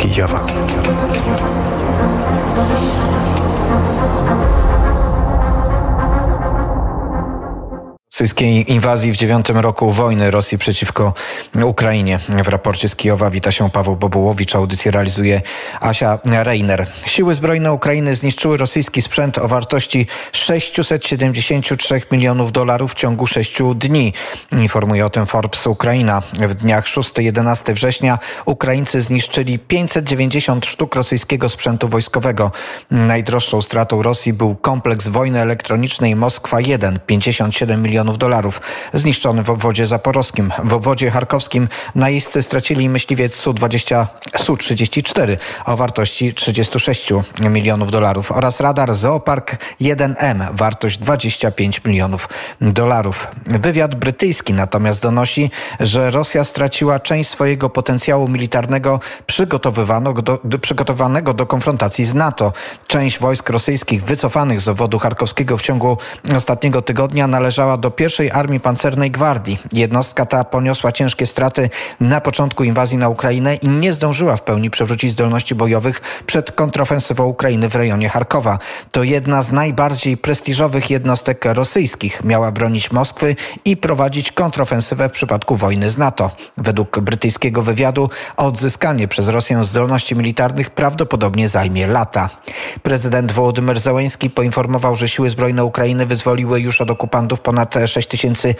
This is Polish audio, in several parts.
Kijowa. Rosyjskiej inwazji w 9. roku wojny Rosji przeciwko Ukrainie. W raporcie z Kijowa wita się Paweł Bobułowicz, audycję realizuje Asia Reiner. Siły zbrojne Ukrainy zniszczyły rosyjski sprzęt o wartości $673 milionów w ciągu 6 dni. Informuje o tym Forbes Ukraina. W dniach 6-11 września Ukraińcy zniszczyli 590 sztuk rosyjskiego sprzętu wojskowego. Najdroższą stratą Rosji był kompleks wojny elektronicznej Moskwa-1, $57 milionów, zniszczony w obwodzie zaporowskim. W obwodzie charkowskim najeźdźcy stracili myśliwiec Su-34 o wartości $36 milionów oraz radar Zoopark 1M, wartość $25 milionów. Wywiad brytyjski natomiast donosi, że Rosja straciła część swojego potencjału militarnego przygotowanego do konfrontacji z NATO. Część wojsk rosyjskich wycofanych z obwodu charkowskiego w ciągu ostatniego tygodnia należała do pierwszej Armii Pancernej Gwardii. Jednostka ta poniosła ciężkie straty na początku inwazji na Ukrainę i nie zdążyła w pełni przywrócić zdolności bojowych przed kontrofensywą Ukrainy w rejonie Charkowa. To jedna z najbardziej prestiżowych jednostek rosyjskich. Miała bronić Moskwy i prowadzić kontrofensywę w przypadku wojny z NATO. Według brytyjskiego wywiadu odzyskanie przez Rosję zdolności militarnych prawdopodobnie zajmie lata. Prezydent Wołodymyr Zełenski poinformował, że siły zbrojne Ukrainy wyzwoliły już od okupantów ponad 6000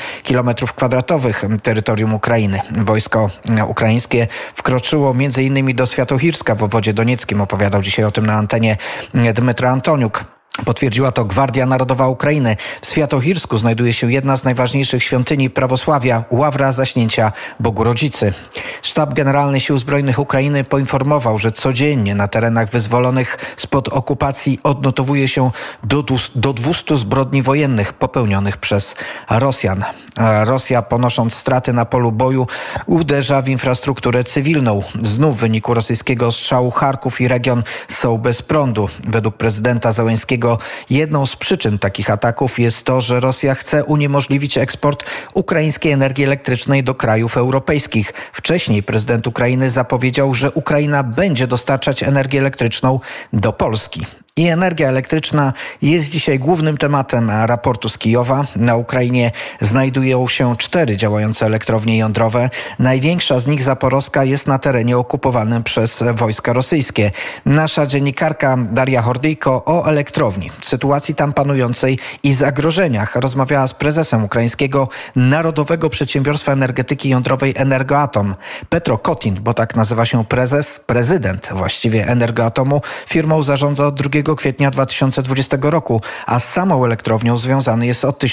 km² terytorium Ukrainy. Wojsko ukraińskie wkroczyło m.in. do Świętochirska w obwodzie donieckim. Opowiadał dzisiaj o tym na antenie Dmytro Antoniuk. Potwierdziła to Gwardia Narodowa Ukrainy. W Świętochirsku znajduje się jedna z najważniejszych świątyni prawosławia, ławra Zaśnięcia Bogu Rodzicy. Sztab Generalny Sił Zbrojnych Ukrainy poinformował, że codziennie na terenach wyzwolonych spod okupacji odnotowuje się do 200 zbrodni wojennych popełnionych przez Rosjan. Rosja, ponosząc straty na polu boju, uderza w infrastrukturę cywilną. Znów w wyniku rosyjskiego ostrzału Charków i region są bez prądu. Według prezydenta Zełenskiego jedną z przyczyn takich ataków jest to, że Rosja chce uniemożliwić eksport ukraińskiej energii elektrycznej do krajów europejskich. Wcześniej prezydent Ukrainy zapowiedział, że Ukraina będzie dostarczać energię elektryczną do Polski. I energia elektryczna jest dzisiaj głównym tematem raportu z Kijowa. Na Ukrainie znajdują się 4 działające elektrownie jądrowe. Największa z nich, zaporowska, jest na terenie okupowanym przez wojska rosyjskie. Nasza dziennikarka Daria Hordyjko o elektrowni, sytuacji tam panującej i zagrożeniach rozmawiała z prezesem ukraińskiego Narodowego Przedsiębiorstwa Energetyki Jądrowej Energoatom. Petro Kotin, bo tak nazywa się prezydent właściwie Energoatomu, firmą zarządza od 2 kwietnia 2020 roku, a z samą elektrownią związany jest od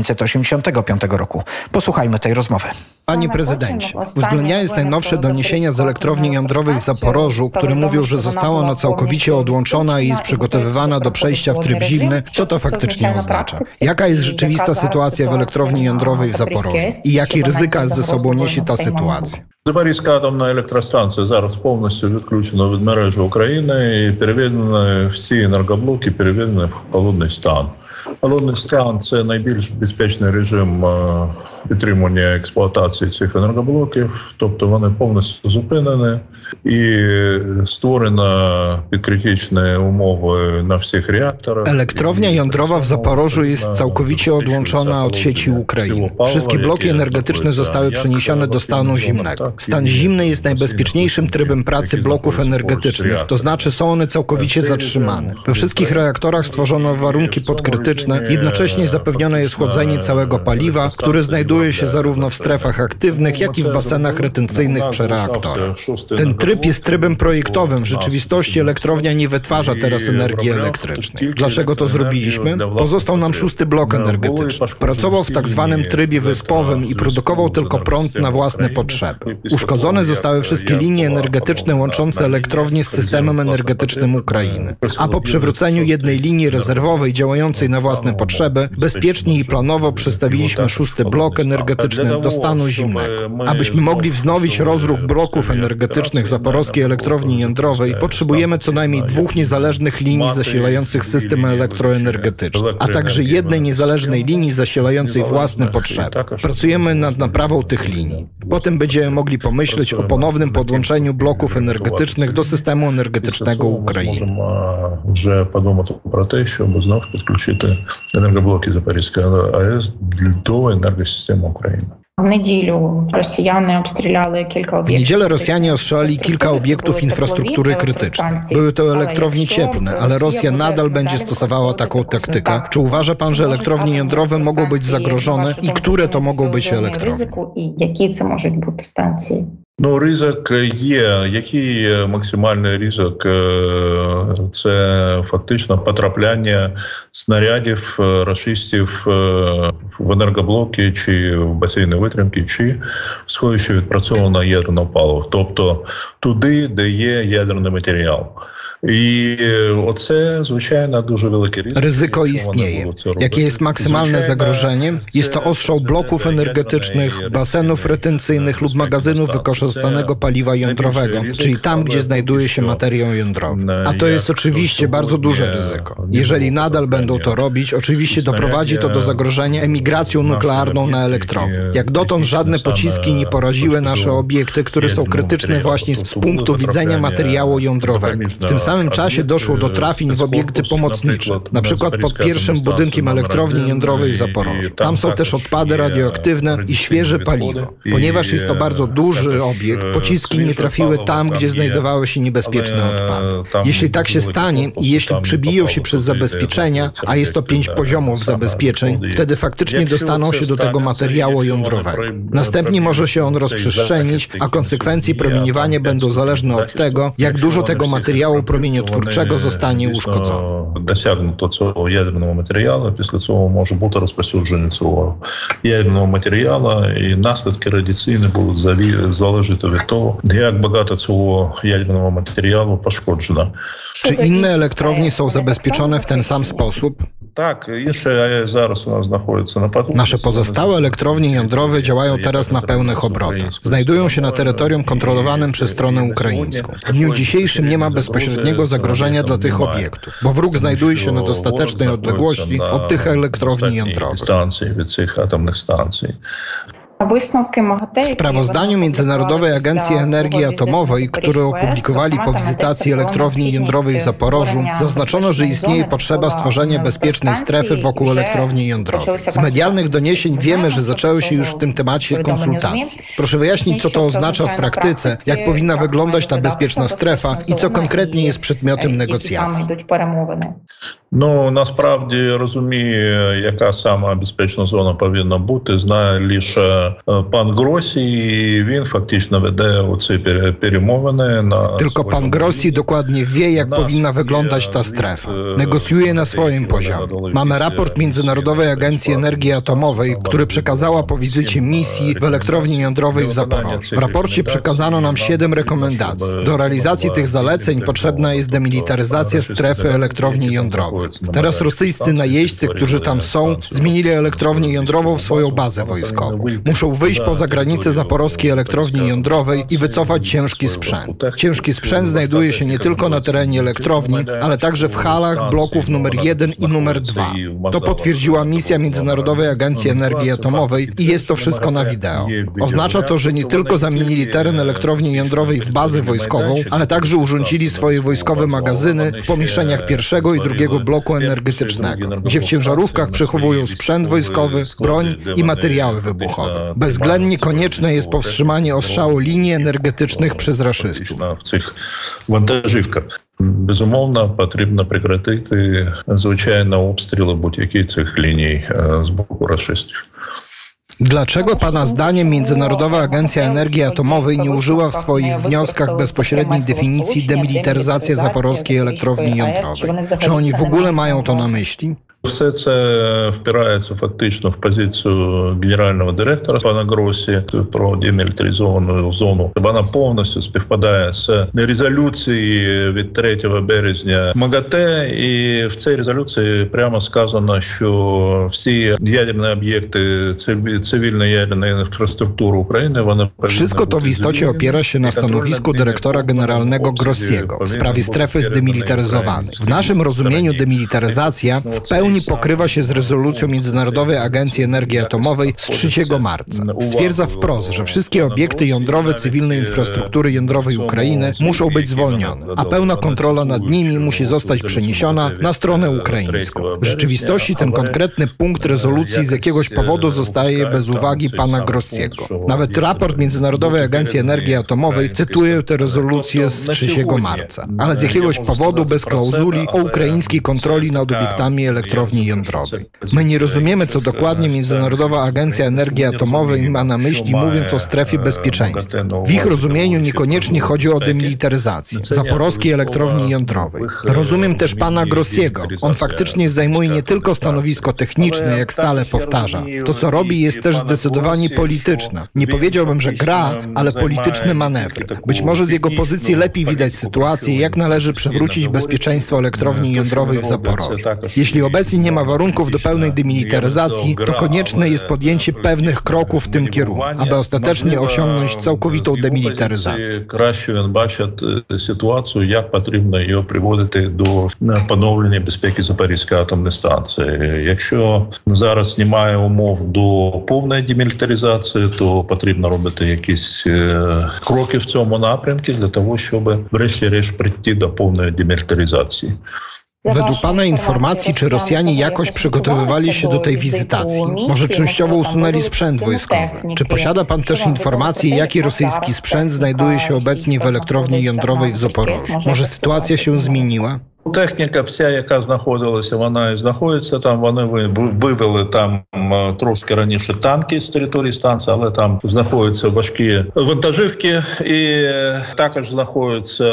1985 roku. Posłuchajmy tej rozmowy. Panie prezydencie, uwzględniając najnowsze doniesienia z elektrowni jądrowej w Zaporożu, które mówią, że została ona całkowicie odłączona i jest przygotowywana do przejścia w tryb zimny, co to faktycznie oznacza? Jaka jest rzeczywista sytuacja w elektrowni jądrowej w Zaporożu i jakie ryzyka ze sobą niesie ta sytuacja? Запорізька атомна електростанція зараз повністю відключена від мережі України і переведені всі енергоблоки переведені в холодний стан. Холодний стан – це найбільш безпечний режим підтримання експлуатації цих енергоблоків, тобто вони повністю зупинені і створено підкритичні умови na всіх reaktorach. Elektrownia jądrowa w Zaporożu jest całkowicie odłączona od sieci Ukrainy. Wszystkie bloki energetyczne zostały przeniesione do stanu zimnego. Stan zimny jest najbezpieczniejszym trybem pracy bloków energetycznych, to znaczy są one całkowicie zatrzymane. We wszystkich reaktorach stworzono warunki podkrytyczne, jednocześnie zapewnione jest chłodzenie całego paliwa, które znajduje się zarówno w strefach aktywnych, jak i w basenach retencyjnych przy reaktorach. Ten tryb jest trybem projektowym. W rzeczywistości elektrownia nie wytwarza teraz energii elektrycznej. Dlaczego to zrobiliśmy? Pozostał nam 6. blok energetyczny. Pracował w tak zwanym trybie wyspowym i produkował tylko prąd na własne potrzeby. Uszkodzone zostały wszystkie linie energetyczne łączące elektrownię z systemem energetycznym Ukrainy. A po przywróceniu jednej linii rezerwowej działającej na własne potrzeby, bezpiecznie i planowo przestawiliśmy 6. blok energetyczny do stanu zimnego. Abyśmy mogli wznowić rozruch bloków energetycznych Zaporowskiej Elektrowni Jądrowej, potrzebujemy co najmniej 2 niezależnych linii zasilających system elektroenergetyczny, a także jednej niezależnej linii zasilającej własne potrzeby. Pracujemy nad naprawą tych linii. Potem będziemy mogli pomyśleć o ponownym podłączeniu bloków energetycznych do systemu energetycznego Ukrainy. Вже подумати про те, щоб знов підключити енергоблоки Запорізької АЕС до енергосистеми України. W niedzielę Rosjanie ostrzelali kilka obiektów infrastruktury krytycznej. Były to elektrownie cieplne, ale Rosja nadal będzie stosowała taką taktykę. Czy uważa pan, że elektrownie jądrowe mogą być zagrożone i które to mogą być elektrownie? Ну, ризик є. Який максимальний ризик? Це фактично потрапляння снарядів рашистів в енергоблоки чи в басейни витримки, чи в сховище відпрацьоване ядерне паливо. Тобто туди, де є ядерний матеріал. I oце, звичайно, дуже великий ryzyko. Ryzyko istnieje. Jakie jest maksymalne zagrożenie? Jest to ostrzał bloków energetycznych, basenów retencyjnych lub magazynów wykorzystanego paliwa jądrowego, czyli tam, gdzie znajduje się materiał jądrowy. A to jest oczywiście bardzo duże ryzyko. Jeżeli nadal będą to robić, oczywiście doprowadzi to do zagrożenia emigracją nuklearną na elektrownię. Jak dotąd żadne pociski nie poraziły nasze obiekty, które są krytyczne właśnie z punktu widzenia materiału jądrowego. W tym samym czasie doszło do trafień w obiekty pomocnicze, na przykład pod pierwszym budynkiem elektrowni jądrowej w Zaporożu. Tam są też odpady radioaktywne i świeże paliwo. Ponieważ jest to bardzo duży obiekt, pociski nie trafiły tam, gdzie znajdowały się niebezpieczne odpady. Jeśli tak się stanie i jeśli przebiją się przez zabezpieczenia, a jest to 5 poziomów zabezpieczeń, wtedy faktycznie dostaną się do tego materiału jądrowego. Następnie może się on rozprzestrzenić, a konsekwencje promieniowania będą zależne od tego, jak dużo tego materiału promieniotwórczego zostanie uszkodzone. Досягнуто цього ядерного матеріалу, після цього може бути розповсюдження цього ядерного матеріалу, і наслідки радіаційні будуть залежати від того, як багато цього ядерного матеріалу пошкоджено. Czy inne elektrownie są zabezpieczone w ten sam sposób? Tak, jeszcze zaraz u nas znajduje na podłodze. Nasze pozostałe elektrownie jądrowe działają teraz na pełnych obrotach. Znajdują się na terytorium kontrolowanym przez stronę ukraińską. W dniu dzisiejszym nie ma bezpośredniego zagrożenia dla tych obiektów, bo wróg znajduje się na dostatecznej odległości od tych elektrowni jądrowych. Від цих атомних станцій. W sprawozdaniu Międzynarodowej Agencji Energii Atomowej, które opublikowali po wizytacji elektrowni jądrowej w Zaporożu, zaznaczono, że istnieje potrzeba stworzenia bezpiecznej strefy wokół elektrowni jądrowej. Z medialnych doniesień wiemy, że zaczęły się już w tym temacie konsultacje. Proszę wyjaśnić, co to oznacza w praktyce, jak powinna wyglądać ta bezpieczna strefa i co konkretnie jest przedmiotem negocjacji. Ну, насправді розумію, яка сама безпечна зона повинна бути, знає лише пан Гросі, і він фактично веде оці перемовини. Tylko pan Grossi dokładnie wie, jak powinna wyglądać ta strefa. Negocjuje na swoim poziomie. Mamy raport Międzynarodowej Agencji Energii Atomowej, który przekazała po wizycie misji w elektrowni jądrowej w Zaporożu. W raporcie przekazano nam 7 rekomendacji. Do realizacji tych zaleceń potrzebna jest demilitaryzacja strefy elektrowni jądrowej. Teraz rosyjscy najeźdźcy, którzy tam są, zmienili elektrownię jądrową w swoją bazę wojskową. Muszą wyjść poza granice Zaporowskiej Elektrowni Jądrowej i wycofać ciężki sprzęt. Ciężki sprzęt znajduje się nie tylko na terenie elektrowni, ale także w halach bloków numer 1 i numer 2. To potwierdziła misja Międzynarodowej Agencji Energii Atomowej i jest to wszystko na wideo. Oznacza to, że nie tylko zamienili teren elektrowni jądrowej w bazę wojskową, ale także urządzili swoje wojskowe magazyny w pomieszczeniach pierwszego i drugiego bloku energetycznego, gdzie w ciężarówkach przechowują sprzęt wojskowy, broń i materiały wybuchowe. Bezwzględnie konieczne jest powstrzymanie ostrzału linii energetycznych przez raszystów. В цих вантажівках. Безумовно, потрібно прекратити, звичайно, обстріли будь-які цих ліній з боку рашистів. Dlaczego Pana zdaniem Międzynarodowa Agencja Energii Atomowej nie użyła w swoich wnioskach bezpośredniej definicji demilitaryzacja Zaporowskiej Elektrowni Jądrowej? Czy oni w ogóle mają to na myśli? Все це впирається фактично в позицію генерального директора пана Гроссі про демілітаризовану зону. Вона повністю співпадає з резолюцією від 3 березня МАГАТЕ, і в цій резолюції прямо сказано, що всі ядерні об'єкти цywilnej ядерnej infrastruktury Ukrainy, one Wszystko to w istocie opiera się na stanowisku dyrektora generalnego Grossiego w sprawie strefy zdemilitaryzowanej. W naszym rozumieniu demilitaryzacja w pełni pokrywa się z rezolucją Międzynarodowej Agencji Energii Atomowej z 3 marca. Stwierdza wprost, że wszystkie obiekty jądrowe cywilnej infrastruktury jądrowej Ukrainy muszą być zwolnione, a pełna kontrola nad nimi musi zostać przeniesiona na stronę ukraińską. W rzeczywistości ten konkretny punkt rezolucji z jakiegoś powodu zostaje bez uwagi pana Grossiego. Nawet raport Międzynarodowej Agencji Energii Atomowej cytuje tę rezolucję z 3 marca, ale z jakiegoś powodu bez klauzuli o ukraińskiej kontroli nad obiektami elektrowni jądrowej. My nie rozumiemy, co dokładnie Międzynarodowa Agencja Energii Atomowej ma na myśli, mówiąc o strefie bezpieczeństwa. W ich rozumieniu niekoniecznie chodzi o demilitaryzację zaporowskiej elektrowni jądrowej. Rozumiem też pana Grossiego. On faktycznie zajmuje nie tylko stanowisko techniczne, jak stale powtarza. To, co robi, jest też zdecydowanie polityczne. Nie powiedziałbym, że gra, ale polityczny manewr. Być może z jego pozycji lepiej widać sytuację, jak należy przywrócić bezpieczeństwo elektrowni jądrowej w Zaporożu. Jeśli obecnie nie ma warunków do pełnej demilitaryzacji, to konieczne jest podjęcie pewnych kroków w tym kierunku, aby ostatecznie osiągnąć całkowitą demilitaryzację. Краще він бачить ситуацію, як потрібно її приводити до поновлення безпеки Запорізької атомної станції. Якщо зараз немає умов до повної демілітаризації, то потрібно робити якісь кроки в цьому напрямку для того, щоб врешті-решт прийти до повної демілітаризації. Według pana informacji, czy Rosjanie jakoś przygotowywali się do tej wizytacji? Może częściowo usunęli sprzęt wojskowy? Czy posiada pan też informacje, jaki rosyjski sprzęt znajduje się obecnie w elektrowni jądrowej w Zaporożu? Może sytuacja się zmieniła? Техніка вся, яка знаходилася, вона і знаходиться там. Вони вивели там трошки раніше танки з території станції, але там знаходяться важкі вантажівки і також знаходяться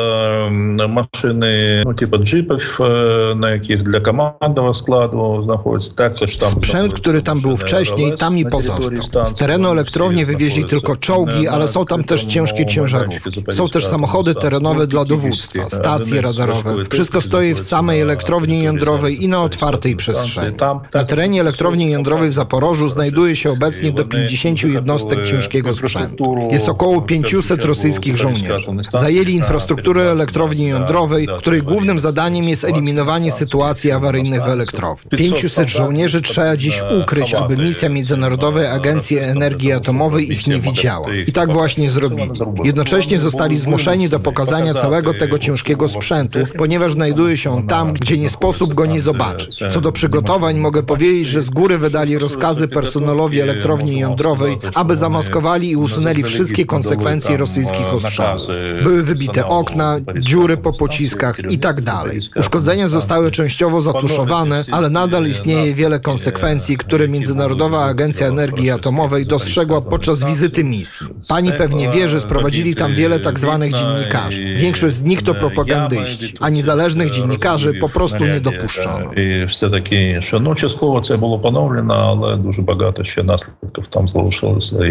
машини, типу джипів, на яких для командного składu знаходяться. Також tam sprzęt, który tam był wcześniej, tam i pozostał. Z terenu elektrowni wywieźli tylko czołgi, ale są tam też ciężkie ciężarówki. Są też samochody terenowe dla dowództwa, stacje radarowe. Wszystko stoi w samej elektrowni jądrowej i na otwartej przestrzeni. Na terenie elektrowni jądrowej w Zaporożu znajduje się obecnie do 50 jednostek ciężkiego sprzętu. Jest około 500 rosyjskich żołnierzy. Zajęli infrastrukturę elektrowni jądrowej, której głównym zadaniem jest eliminowanie sytuacji awaryjnych w elektrowni. 500 żołnierzy trzeba dziś ukryć, aby misja Międzynarodowej Agencji Energii Atomowej ich nie widziała. I tak właśnie zrobili. Jednocześnie zostali zmuszeni do pokazania całego tego ciężkiego sprzętu, ponieważ znajduje się on tam, gdzie nie sposób go nie zobaczyć. Co do przygotowań mogę powiedzieć, że z góry wydali rozkazy personelowi elektrowni jądrowej, aby zamaskowali i usunęli wszystkie konsekwencje rosyjskich ostrzałów. Były wybite okna, dziury po pociskach i tak dalej. Uszkodzenia zostały częściowo zatuszowane, ale nadal istnieje wiele konsekwencji, które Międzynarodowa Agencja Energii Atomowej dostrzegła podczas wizyty misji. Pani pewnie wie, że sprowadzili tam wiele tak zwanych dziennikarzy. Większość z nich to propagandyści, a niezależnych dziennikarzy po prostu nie dopuszczono. І все таке, що частково це було поновлено, але дуже багато ще наслідків там залишилося,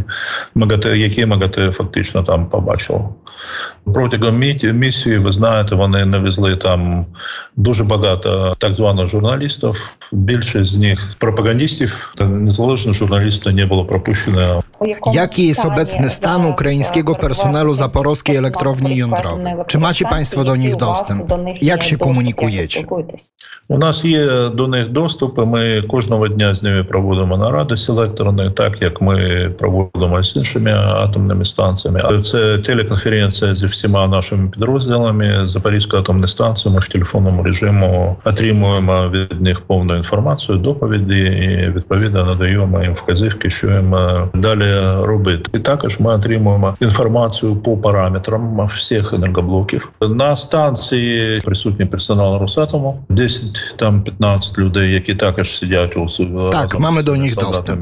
які МАГАТЕ фактично там побачило. Протягом місії, ви знаєте, вони навезли там дуже багато так званих журналістів. Більшість з них пропагандистів, незалежних журналістів не було пропущено. Jaki jest obecny stan ukraińskiego personelu Zaporowskiej Elektrowni Jądrowej? Czy macie państwo do nich dostęp? Jak się komunikujecie? У нас є до них доступ, і ми кожного дня з ними проводимо наради селекторні, так як ми проводимо з іншими атомними станціями. Це телеконференція зі всіма нашими підрозділами Запорізької атомної станції. Ми в телефонному режимі отримуємо від них повну інформацію, доповіді і відповідно надаємо їм вказівки, що їм далі робити. І також ми отримуємо інформацію по параметрам всіх енергоблоків. На станції присутній персонал Росатому, 10-15 людей, які також сидять у Tak, mamy do nich dostęp.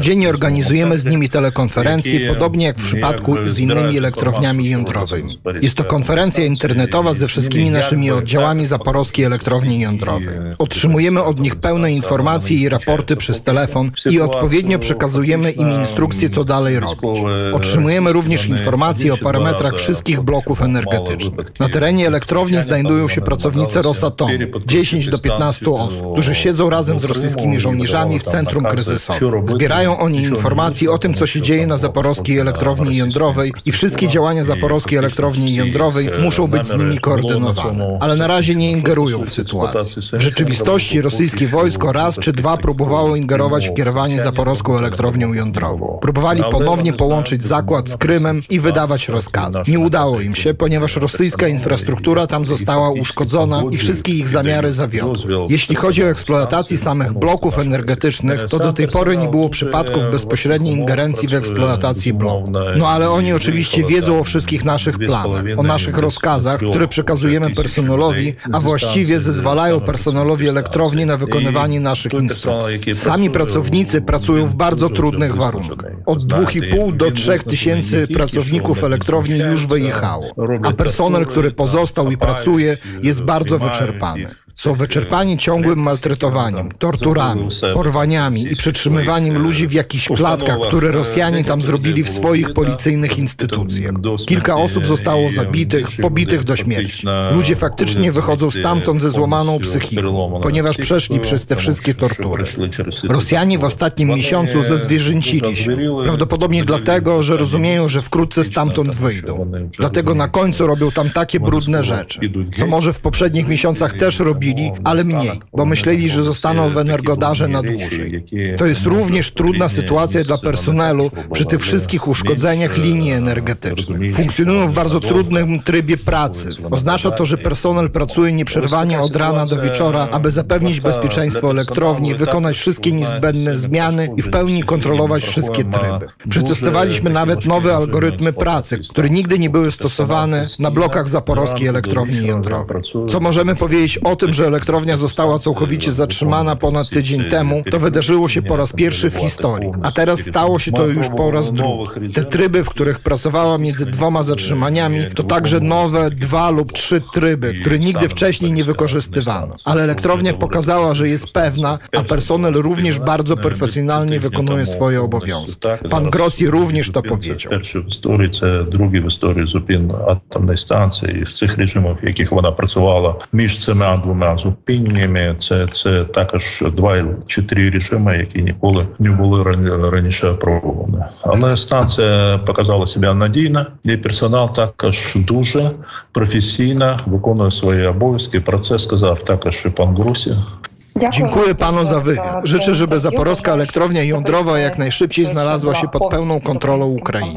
Codziennie organizujemy z nimi telekonferencje, podobnie jak w przypadku z innymi elektrowniami jądrowymi. Jest to konferencja internetowa ze wszystkimi naszymi oddziałami Zaporowskiej Elektrowni Jądrowej. Otrzymujemy od nich pełne informacje i raporty przez telefon i odpowiednio przekazujemy im instrukcje, co dalej robić. Otrzymujemy również informacje o parametrach wszystkich bloków energetycznych. Na terenie elektrowni znajdują się pracownicy Rosatomu, 10 do 15 osób, którzy siedzą razem z rosyjskimi żołnierzami w centrum kryzysowym. Zbierają oni informacje o tym, co się dzieje na Zaporowskiej Elektrowni Jądrowej i wszystkie działania Zaporowskiej Elektrowni Jądrowej muszą być z nimi koordynowane. Ale na razie nie ingerują w sytuację. W rzeczywistości rosyjskie wojsko raz czy dwa próbowało ingerować w kierowanie Zaporowską Elektrownią Jądrową. Próbowali ponownie połączyć zakład z Krymem i wydawać rozkazy. Nie udało im się, ponieważ rosyjska infrastruktura tam została uszkodzona i wszystkie ich zamiary zawiodły. Jeśli chodzi o eksploatację samych bloków energetycznych, to do tej pory nie było przypadków bezpośredniej ingerencji w eksploatację bloków. No ale oni oczywiście wiedzą o wszystkich naszych planach, o naszych rozkazach, które przekazujemy personelowi, a właściwie zezwalają personelowi elektrowni na wykonywanie naszych instrukcji. Sami pracownicy pracują w bardzo trudnych warunkach. Od 2,5 do 3 tysięcy pracowników elektrowni już wyjechało, a personel, który pozostał i pracuje, jest bardzo wyczerpany. Są wyczerpani ciągłym maltretowaniem, torturami, porwaniami i przetrzymywaniem ludzi w jakichś klatkach, które Rosjanie tam zrobili w swoich policyjnych instytucjach. Kilka osób zostało zabitych, pobitych do śmierci. Ludzie faktycznie wychodzą stamtąd ze złamaną psychiką, ponieważ przeszli przez te wszystkie tortury. Rosjanie w ostatnim miesiącu zezwierzęcili się. Prawdopodobnie dlatego, że rozumieją, że wkrótce stamtąd wyjdą. Dlatego na końcu robią tam takie brudne rzeczy, co może w poprzednich miesiącach też robili, ale mniej, bo myśleli, że zostaną w Energodarze na dłużej. To jest również trudna sytuacja dla personelu przy tych wszystkich uszkodzeniach linii energetycznych. Funkcjonują w bardzo trudnym trybie pracy. Oznacza to, że personel pracuje nieprzerwanie od rana do wieczora, aby zapewnić bezpieczeństwo elektrowni, wykonać wszystkie niezbędne zmiany i w pełni kontrolować wszystkie tryby. Przetestowaliśmy nawet nowe algorytmy pracy, które nigdy nie były stosowane na blokach Zaporowskiej Elektrowni Jądrowej. Co możemy powiedzieć o tym, że elektrownia została całkowicie zatrzymana ponad tydzień temu, to wydarzyło się po raz pierwszy w historii, a teraz stało się to już po raz drugi. Te tryby, w których pracowała między dwoma zatrzymaniami, to także nowe 2 lub 3 tryby, które nigdy wcześniej nie wykorzystywano. Ale elektrownia pokazała, że jest pewna, a personel również bardzo profesjonalnie wykonuje swoje obowiązki. Pan Grossi również to powiedział. Pierwszy w historii, це другий в історії зупин атомної станції. І в цих режимах, в яких вона працювала між цими двома зупиненнями, це також 2 чи 3 режими, які ніколи не були раніше апробовані. Але станція показала себе надійно, і персонал також дуже професійно виконує свої обов'язки. Про це сказав також і пан Гросsi. Dziękuję panu za wywiad. Życzę, żeby Zaporowska Elektrownia Jądrowa jak najszybciej znalazła się pod pełną kontrolą Ukrainy.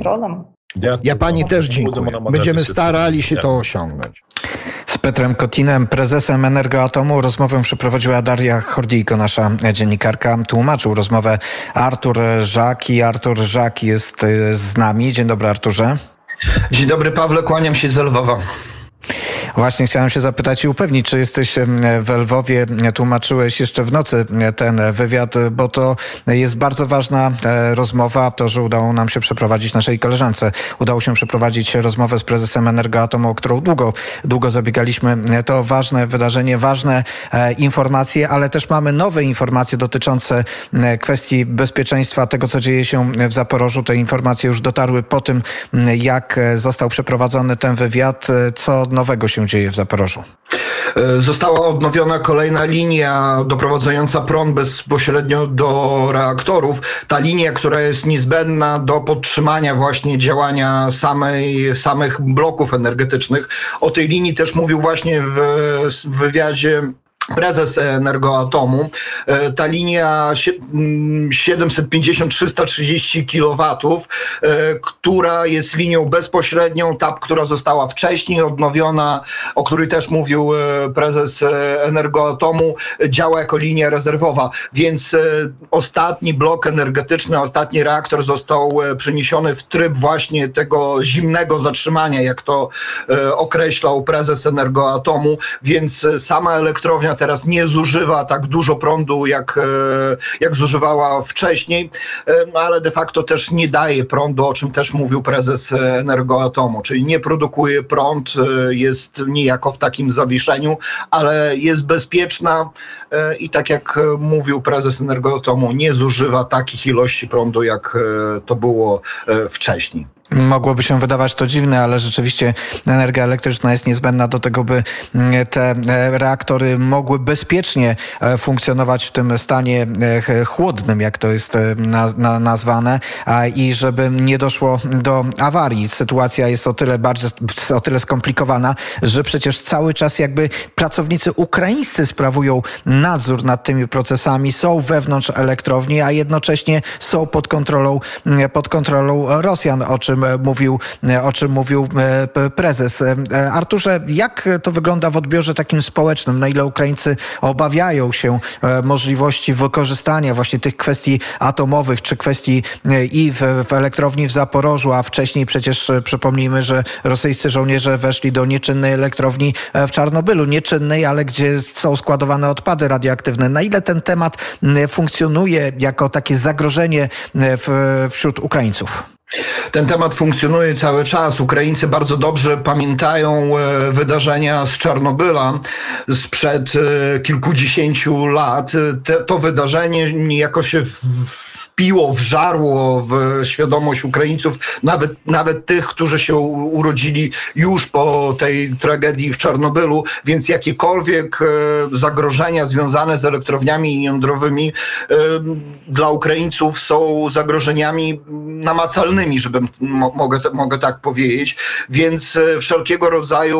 Ja pani też dziękuję. Będziemy starali się to osiągnąć. Z Petrem Kotinem, prezesem Energoatomu, rozmowę przeprowadziła Daria Chordijko, nasza dziennikarka. Tłumaczył rozmowę Artur Żak i Artur Żak jest z nami. Dzień dobry, Arturze. Dzień dobry, Pawle, kłaniam się z Lwowa. Właśnie chciałem się zapytać i upewnić, czy jesteś w Lwowie. Tłumaczyłeś jeszcze w nocy ten wywiad, bo to jest bardzo ważna rozmowa. To, że udało nam się przeprowadzić, naszej koleżance udało się przeprowadzić rozmowę z prezesem Energoatomu, o którą długo zabiegaliśmy. To ważne wydarzenie, ważne informacje, ale też mamy nowe informacje dotyczące kwestii bezpieczeństwa, tego, co dzieje się w Zaporożu. Te informacje już dotarły po tym, jak został przeprowadzony ten wywiad. Co nowego się dzieje w Zaporożu? Została odnowiona kolejna linia doprowadzająca prąd bezpośrednio do reaktorów. Ta linia, która jest niezbędna do podtrzymania właśnie działania samych bloków energetycznych. O tej linii też mówił właśnie w wywiadzie prezes Energoatomu. Ta linia 750-330 kW, która jest linią bezpośrednią, ta, która została wcześniej odnowiona, o której też mówił prezes Energoatomu, działa jako linia rezerwowa. Więc ostatni blok energetyczny, ostatni reaktor został przeniesiony w tryb właśnie tego zimnego zatrzymania, jak to określał prezes Energoatomu, więc sama elektrownia elektrownia teraz nie zużywa tak dużo prądu, jak zużywała wcześniej, ale de facto też nie daje prądu, o czym też mówił prezes Energoatomu, czyli nie produkuje prąd, jest niejako w takim zawieszeniu, ale jest bezpieczna i tak jak mówił prezes Energoatomu, nie zużywa takich ilości prądu, jak to było wcześniej. Mogłoby się wydawać to dziwne, ale rzeczywiście energia elektryczna jest niezbędna do tego, by te reaktory mogły bezpiecznie funkcjonować w tym stanie chłodnym, jak to jest nazwane, i żeby nie doszło do awarii. Sytuacja jest o tyle skomplikowana, że przecież cały czas jakby pracownicy ukraińscy sprawują nadzór nad tymi procesami, są wewnątrz elektrowni, a jednocześnie są pod kontrolą Rosjan, o czym mówił prezes. Arturze, jak to wygląda w odbiorze takim społecznym? Na ile Ukraińcy obawiają się możliwości wykorzystania właśnie tych kwestii atomowych, czy kwestii i w elektrowni w Zaporożu, a wcześniej przecież przypomnijmy, że rosyjscy żołnierze weszli do nieczynnej elektrowni w Czarnobylu. Nieczynnej, ale gdzie są składowane odpady radioaktywne. Na ile ten temat funkcjonuje jako takie zagrożenie wśród Ukraińców? Ten temat funkcjonuje cały czas. Ukraińcy bardzo dobrze pamiętają wydarzenia z Czarnobyla sprzed kilkudziesięciu lat. To wydarzenie niejako się wpiło, wżarło w świadomość Ukraińców, nawet tych, którzy się urodzili już po tej tragedii w Czarnobylu, więc jakiekolwiek zagrożenia związane z elektrowniami jądrowymi dla Ukraińców są zagrożeniami namacalnymi, mogę tak powiedzieć, więc wszelkiego rodzaju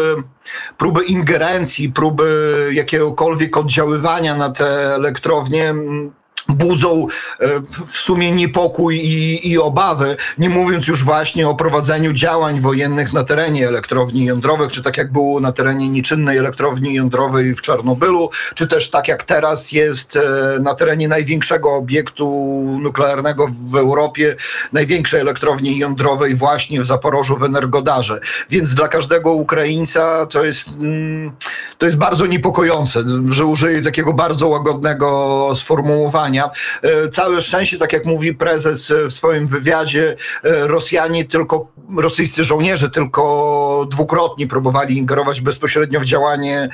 próby ingerencji, próby jakiegokolwiek oddziaływania na te elektrownie budzą w sumie niepokój i obawy, nie mówiąc już właśnie o prowadzeniu działań wojennych na terenie elektrowni jądrowych, czy tak jak było na terenie nieczynnej elektrowni jądrowej w Czarnobylu, czy też tak jak teraz jest na terenie największego obiektu nuklearnego w Europie, największej elektrowni jądrowej właśnie w Zaporożu, w Energodarze. Więc dla każdego Ukraińca to jest bardzo niepokojące, że użyję takiego bardzo łagodnego sformułowania. Całe szczęście, tak jak mówi prezes w swoim wywiadzie, rosyjscy żołnierze tylko dwukrotnie próbowali ingerować bezpośrednio w działanie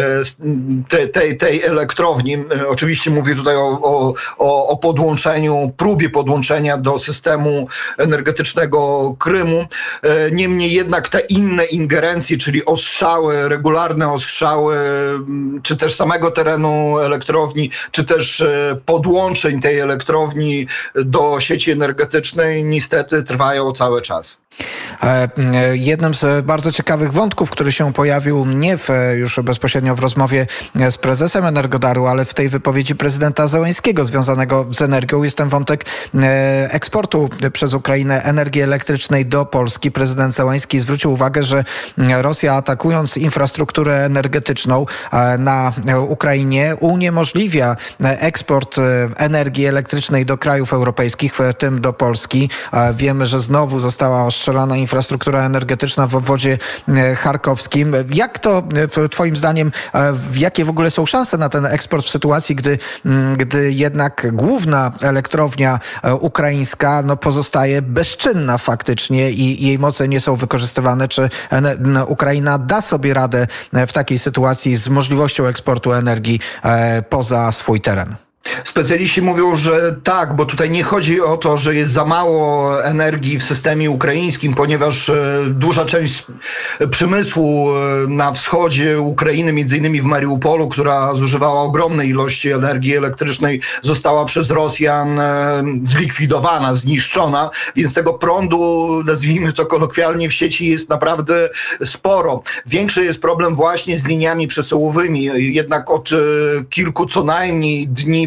tej elektrowni. Oczywiście mówię tutaj o próbie podłączenia do systemu energetycznego Krymu. Niemniej jednak te inne ingerencje, czyli ostrzały, regularne ostrzały, czy też samego terenu elektrowni, czy też podłączeń tej elektrowni do sieci energetycznej niestety trwają cały czas. Jednym z bardzo ciekawych wątków, który się pojawił nie już bezpośrednio w rozmowie z prezesem Energodaru, ale w tej wypowiedzi prezydenta Zełenskiego związanego z energią, jest ten wątek eksportu przez Ukrainę energii elektrycznej do Polski. Prezydent Zełenski zwrócił uwagę, że Rosja, atakując infrastrukturę energetyczną na Ukrainie, uniemożliwia eksport energii elektrycznej do krajów europejskich, w tym do Polski. Wiemy, że znowu została ostrzelana infrastruktura energetyczna w obwodzie charkowskim. Jak to twoim zdaniem, jakie w ogóle są szanse na ten eksport w sytuacji, gdy jednak główna elektrownia ukraińska pozostaje bezczynna faktycznie i jej moce nie są wykorzystywane? Czy Ukraina da sobie radę w takiej sytuacji z możliwością eksportu energii poza swój teren? Specjaliści mówią, że tak, bo tutaj nie chodzi o to, że jest za mało energii w systemie ukraińskim, ponieważ duża część przemysłu na wschodzie Ukrainy, między innymi w Mariupolu, która zużywała ogromne ilości energii elektrycznej, została przez Rosjan zlikwidowana, zniszczona, więc tego prądu, nazwijmy to kolokwialnie, w sieci jest naprawdę sporo. Większy jest problem właśnie z liniami przesyłowymi. Jednak od kilku co najmniej dni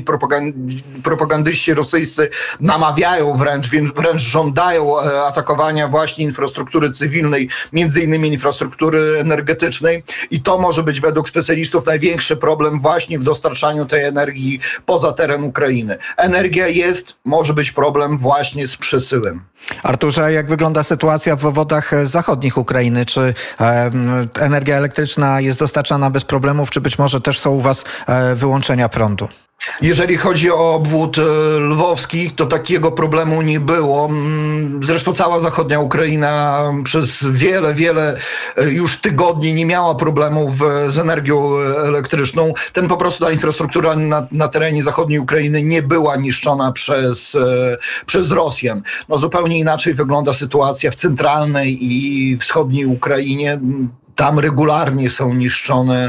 propagandyści rosyjscy namawiają wręcz żądają atakowania właśnie infrastruktury cywilnej, między innymi infrastruktury energetycznej, i to może być według specjalistów największy problem właśnie w dostarczaniu tej energii poza teren Ukrainy. Energia może być problem właśnie z przesyłem. Arturze, jak wygląda sytuacja w obwodach zachodnich Ukrainy? Czy energia elektryczna jest dostarczana bez problemów, czy być może też są u was wyłączenia prądu? Jeżeli chodzi o obwód lwowski, to takiego problemu nie było. Zresztą cała zachodnia Ukraina przez wiele już tygodni nie miała problemów z energią elektryczną. Ta infrastruktura na terenie zachodniej Ukrainy nie była niszczona przez Rosjan. No, zupełnie inaczej wygląda sytuacja w centralnej i wschodniej Ukrainie. Tam regularnie są niszczone,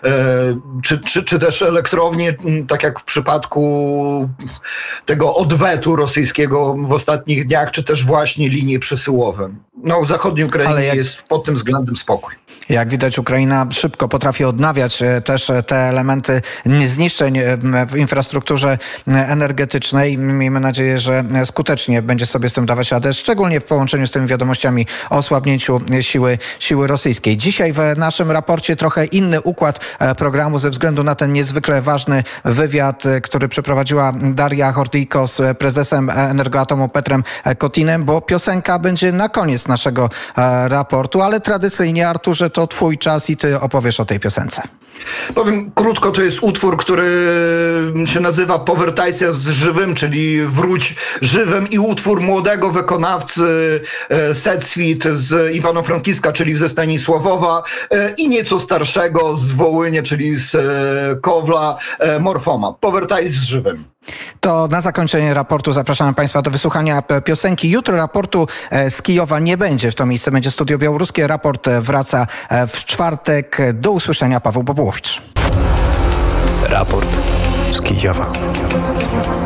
czy też elektrownie, tak jak w przypadku tego odwetu rosyjskiego w ostatnich dniach, czy też właśnie linie przesyłowe. No, w zachodniej Ukrainie jest pod tym względem spokój. Jak widać, Ukraina szybko potrafi odnawiać też te elementy zniszczeń w infrastrukturze energetycznej. Miejmy nadzieję, że skutecznie będzie sobie z tym dawać radę, szczególnie w połączeniu z tymi wiadomościami o osłabnięciu siły rosyjskiej. Dzisiaj w naszym raporcie trochę inny układ programu ze względu na ten niezwykle ważny wywiad, który przeprowadziła Daria Hordyjko z prezesem Energoatomu Petrem Kotinem, bo piosenka będzie na koniec naszego raportu, ale tradycyjnie, Arturze, to twój czas i ty opowiesz o tej piosence. Powiem krótko, to jest utwór, który się nazywa Powiertajся z żywym, czyli Wróć żywym, i utwór młodego wykonawcy Set z Iwano-Frankiwska, czyli ze Stanisławowa, i nieco starszego z Wołynia, czyli z Kowla, Morfoma. Powiertajся z żywym. To na zakończenie raportu zapraszamy Państwa do wysłuchania piosenki. Jutro raportu z Kijowa nie będzie. W to miejsce będzie Studio Białoruskie. Raport wraca w czwartek. Do usłyszenia. Paweł Bobułowicz. Raport z Kijowa.